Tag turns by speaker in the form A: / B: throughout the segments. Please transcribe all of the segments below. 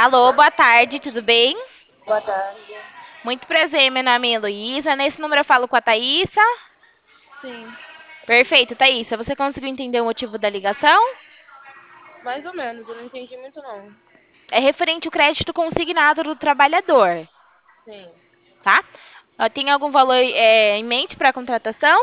A: Alô, boa tarde, tudo bem?
B: Boa tarde.
A: Muito prazer, meu nome é Heloísa. Nesse número eu falo com a Thaísa.
B: Sim,
A: Perfeito, Thaísa, você conseguiu entender o motivo da ligação?
B: mais ou menos, eu não entendi muito não.
A: É referente ao crédito consignado do trabalhador,
B: Sim.
A: tá? Tem algum valor em mente para a contratação?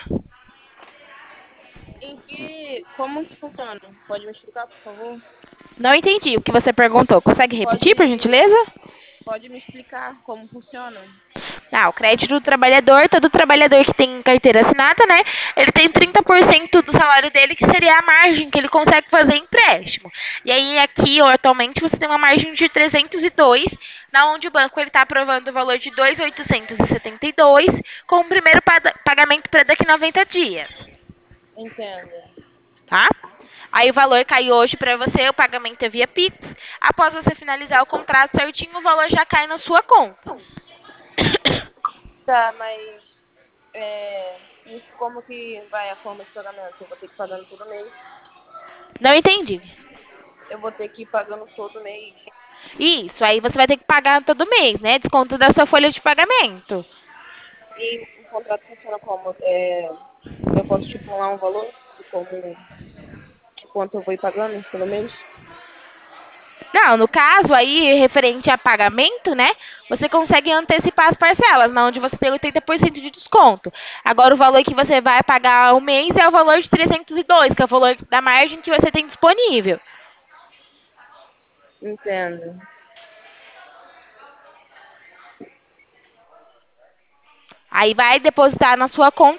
B: Como que funciona? Pode me explicar, por favor?
A: Não entendi o que você perguntou. Consegue repetir, por
B: Pode,
A: gentileza?
B: pode me explicar como funciona?
A: O crédito do trabalhador, todo trabalhador que tem carteira assinada, né? Ele tem 30% do salário dele, que seria a margem que ele consegue fazer empréstimo. E aí, aqui, ó, atualmente, você tem uma margem de 302, na onde o banco está aprovando o valor de 2.872, com o primeiro pagamento para daqui a 90 dias,
B: Entendo.
A: tá? Aí o valor cai hoje para você, o pagamento é via Pix. Após você finalizar o contrato certinho, o valor já cai na sua conta.
B: Tá, mas como que vai a forma de pagamento? Eu vou ter que ir pagando todo mês.
A: Não entendi.
B: Eu vou ter que ir pagando todo mês.
A: Isso, aí você vai ter que pagar todo mês, né? Desconto da sua folha de pagamento.
B: E o contrato funciona como? Eu posso estipular um valor de quanto eu vou ir pagando pelo mês?
A: Não, no caso aí, referente a pagamento, né? Você consegue antecipar as parcelas, na onde você tem 80% de desconto. Agora, o valor que você vai pagar o mês é o valor de 302, que é o valor da margem que você tem disponível.
B: Entendo.
A: Aí vai depositar na sua conta